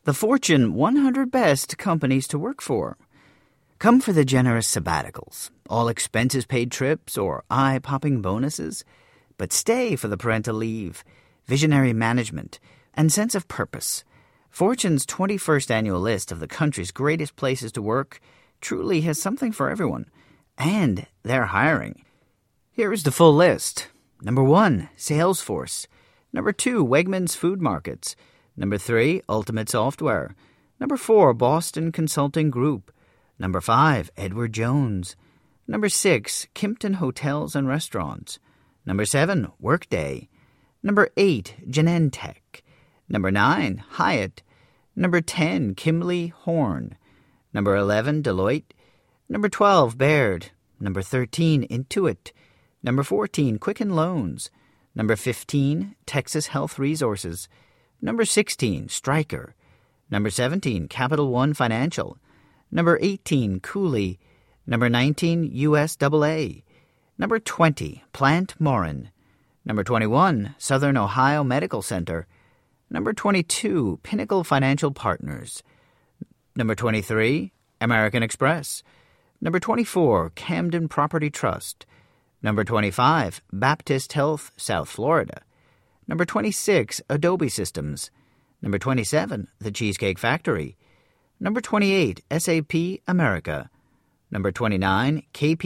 The Fortune 100 Best Companies to Work For. Come for the generous sabbaticals, all expenses paid trips or eye-popping bonuses, but stay for the parental leave, visionary management, and sense of purpose. Fortune's 21st annual list of the country's greatest places to work truly has something for everyone, and they're hiring. Here is the full list. Number 1, Salesforce. Number 2, Wegmans Food Markets. Number 3, Ultimate Software. Number 4, Boston Consulting Group. Number 5, Edward Jones. Number 6, Kimpton Hotels and Restaurants. Number 7, Workday. Number 8, Genentech. Number 9, Hyatt. Number 10, Kimley Horn. Number 11, Deloitte. Number 12, Baird. Number 13, Intuit. Number 14, Quicken Loans. Number 15, Texas Health Resources. Number 16, Stryker. Number 17, Capital One Financial. Number 18, Cooley. Number 19, USAA. Number 20, Plant Morin. Number 21, Southern Ohio Medical Center. Number 22, Pinnacle Financial Partners. Number 23, American Express. Number 24, Camden Property Trust. Number 25, Baptist Health, South Florida. Number 26, Adobe Systems. Number 27, The Cheesecake Factory. Number 28, SAP America. Number 29,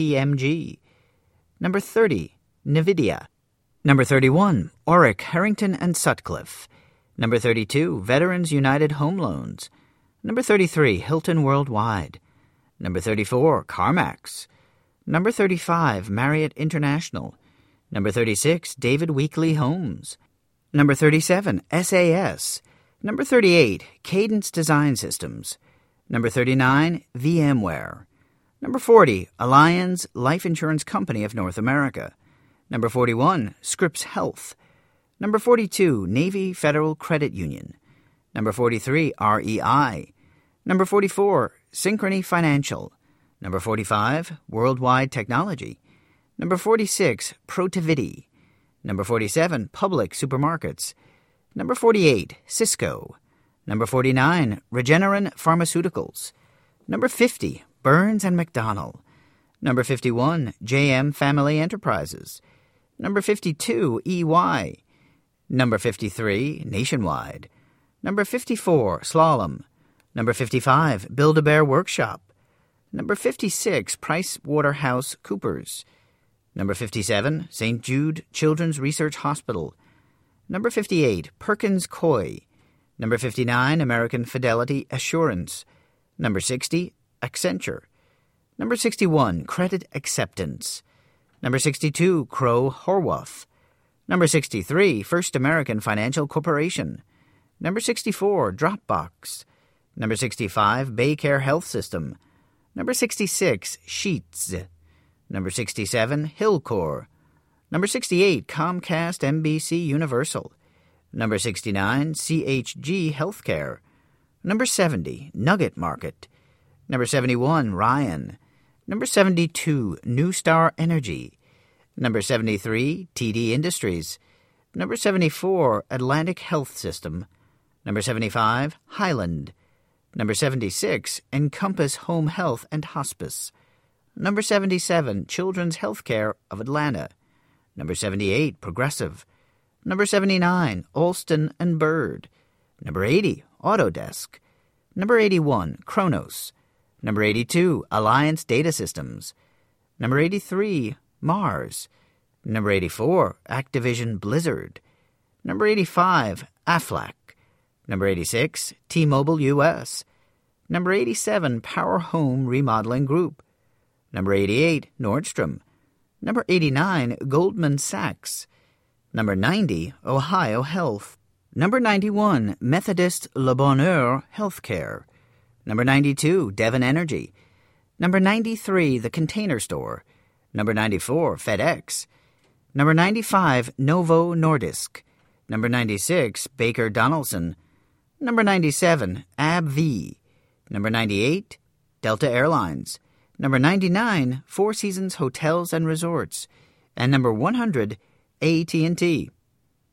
KPMG. Number 30, NVIDIA. Number 31, Oric, Harrington and Sutcliffe. Number 32, Veterans United Home Loans. Number 33, Hilton Worldwide. Number 34, CarMax. Number 35, Marriott International. Number 36, David Weekley Homes. Number 37, SAS. Number 38, Cadence Design Systems. Number 39, VMware. Number 40, Allianz Life Insurance Company of North America. Number 41, Scripps Health. Number 42, Navy Federal Credit Union. Number 43, REI. Number 44, Synchrony Financial. Number 45, Worldwide Technology. Number 46, Protiviti. Number 47, Public Supermarkets. Number 48, Cisco. Number 49, Regeneron Pharmaceuticals. Number 50, Burns and McDonnell. Number 51, JM Family Enterprises. Number 52, EY. Number 53, Nationwide. Number 54, Slalom. Number 55, Build-A-Bear Workshop. Number 56, PricewaterhouseCoopers. Number 57, St. Jude Children's Research Hospital. Number 58, Perkins Coie. Number 59, American Fidelity Assurance. Number 60, Accenture. Number 61, Credit Acceptance. Number 62, Crowe Horwath. Number 63, First American Financial Corporation. Number 64, Dropbox. Number 65, Baycare Health System. Number 66, Sheets. Number 67, Hillcore. Number 68, Comcast NBC Universal. Number 69, CHG Healthcare. Number 70, Nugget Market. Number 71, Ryan. Number 72, New Star Energy. Number 73, TD Industries. Number 74, Atlantic Health System. Number 75, Highland. Number 76, Encompass Home Health and Hospice. Number 77, Children's Healthcare of Atlanta. Number 78, Progressive. Number 79, Alston and Bird. Number 80, Autodesk. Number 81, Kronos. Number 82, Alliance Data Systems. Number 83, Mars. Number 84, Activision Blizzard. Number 85, Aflac. Number 86, T-Mobile US. Number 87, Power Home Remodeling Group. Number 88, Nordstrom. Number 89, Goldman Sachs. Number 90, Ohio Health. Number 91, Methodist Le Bonheur Healthcare. Number 92, Devon Energy. Number 93, The Container Store. Number 94, FedEx. Number 95, Novo Nordisk. Number 96, Baker Donaldson. Number 97, AbbVie. Number 98, Delta Airlines. Number 99, Four Seasons Hotels and Resorts. And number 100, AT&T.